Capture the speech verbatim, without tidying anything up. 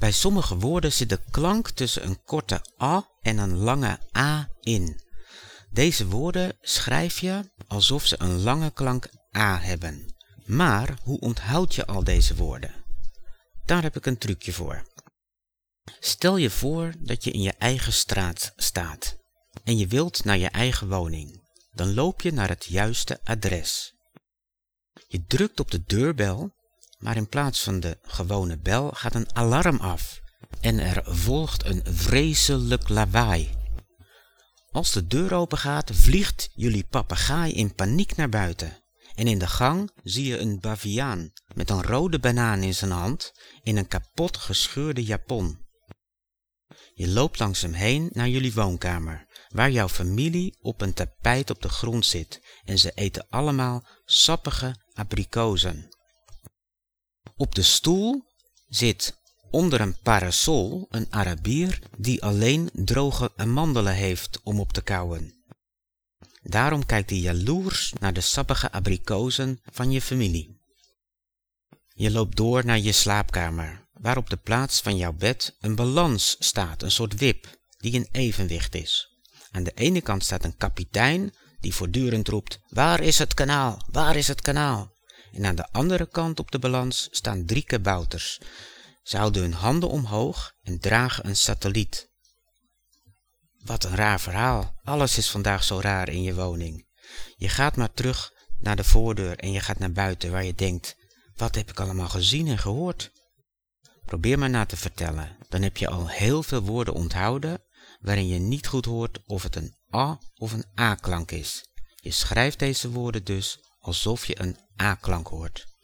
Bij sommige woorden zit de klank tussen een korte a en een lange a in. Deze woorden schrijf je alsof ze een lange klank a hebben. Maar hoe onthoud je al deze woorden? Daar heb ik een trucje voor. Stel je voor dat je in je eigen straat staat en je wilt naar je eigen woning. Dan loop je naar het juiste adres. Je drukt op de deurbel, maar in plaats van de gewone bel gaat een alarm af en er volgt een vreselijk lawaai. Als de deur open gaat, vliegt jullie papegaai in paniek naar buiten. En in de gang zie je een baviaan met een rode banaan in zijn hand in een kapot gescheurde japon. Je loopt langs hem heen naar jullie woonkamer, waar jouw familie op een tapijt op de grond zit en ze eten allemaal sappige abrikozen. Op de stoel zit onder een parasol een Arabier die alleen droge amandelen heeft om op te kauwen. Daarom kijkt hij jaloers naar de sappige abrikozen van je familie. Je loopt door naar je slaapkamer, waar op de plaats van jouw bed een balans staat, een soort wip, die in evenwicht is. Aan de ene kant staat een kapitein die voortdurend roept, waar is het kanaal, waar is het kanaal? En aan de andere kant op de balans staan drie kabouters. Ze houden hun handen omhoog en dragen een satelliet. Wat een raar verhaal. Alles is vandaag zo raar in je woning. Je gaat maar terug naar de voordeur en je gaat naar buiten waar je denkt, wat heb ik allemaal gezien en gehoord? Probeer maar na te vertellen. Dan heb je al heel veel woorden onthouden waarin je niet goed hoort of het een a of een a-klank is. Je schrijft deze woorden dus alsof je een a-klank hoort.